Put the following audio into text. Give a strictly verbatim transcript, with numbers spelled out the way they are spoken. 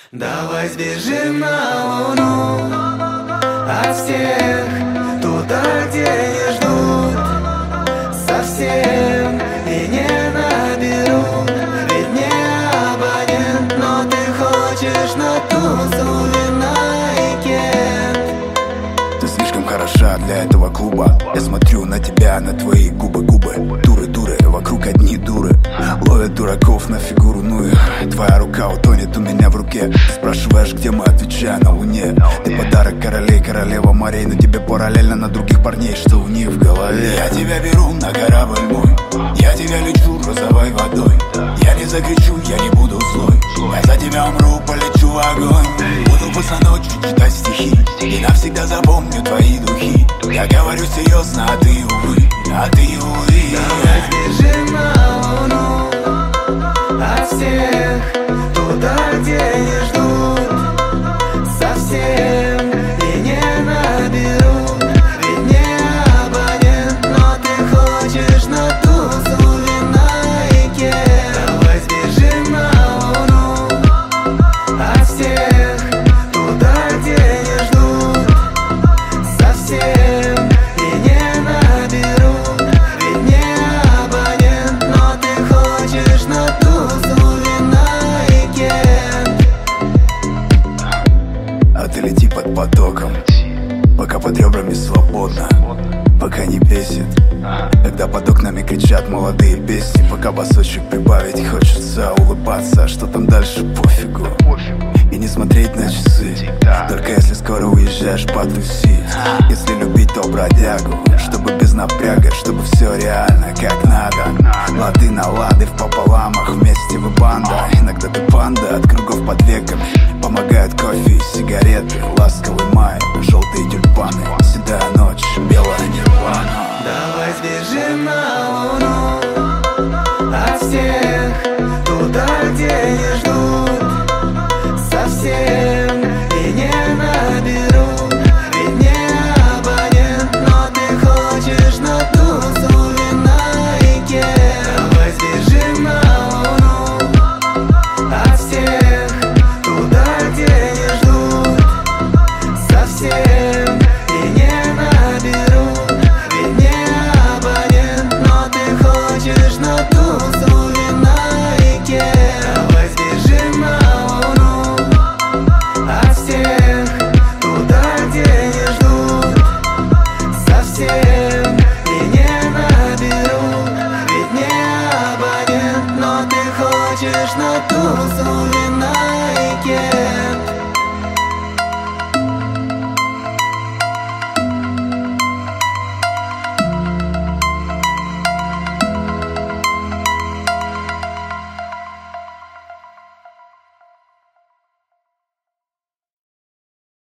Давай сбежим на луну от всех, туда, где не ждут совсем и не наберут. Ведь не абонент, но ты хочешь на тусу винайкет. Ты слишком хороша для этого клуба. Я смотрю на тебя, на твои губы, губы. Дуры, дуры, вокруг одни дуры. Ловят дураков на фигуру, ну и твоя рука утонет у меня в руке. Ты спрашиваешь, где мы, отвечаю, на луне. Ты подарок королей, королева морей, но тебе параллельно на других парней, что у них в голове. Я тебя беру на корабль мой, я тебя лечу розовой водой. Я не закричу, я не буду злой, я за тебя умру, полечу в огонь. Буду босоночью читать стихи и навсегда запомню твои духи. Я говорю серьезно, а ты увы, а ты увы. Давай сбежим на луну от всех, туда, где не ждут совсем и не наберут. Ведь не абонент, но ты хочешь на тусу винайкет. Давай сбежим на луну от всех, туда, где не ждут совсем и не наберут. Ведь не абонент, но ты хочешь на тусу винайкет. А ты лети под потоком, пока под ребрами свободно, пока не бесит, когда под окнами кричат молодые песни. Пока басочек прибавить хочется улыбаться, что там дальше пофигу, и не смотреть на часы. Только если скоро уезжаешь потусить. Если любить, то бродягу, чтобы без напряга, чтобы все реально как надо. Лады на лады в пополамах, вместе вы банда. Иногда ты панда от кругов под веками. Помогают кофе и сигареты, ласковый май, желтые тюльпаны, седая ночь, белая нирвана. Давай сбежим на луну от всех, туда, где не ждут совсем и не наберут. Ведь не абонент, но ты хочешь на тусу винайкет. Давай сбежим на луну от всех, туда, где не ждут совсем и не наберут. Ведь не абонент, но ты хочешь на тусу винайкет. Давай сбежим на луну от всех, туда, где не ждут совсем и не наберут. Ведь не абонент, но ты хочешь на тусу винайкет.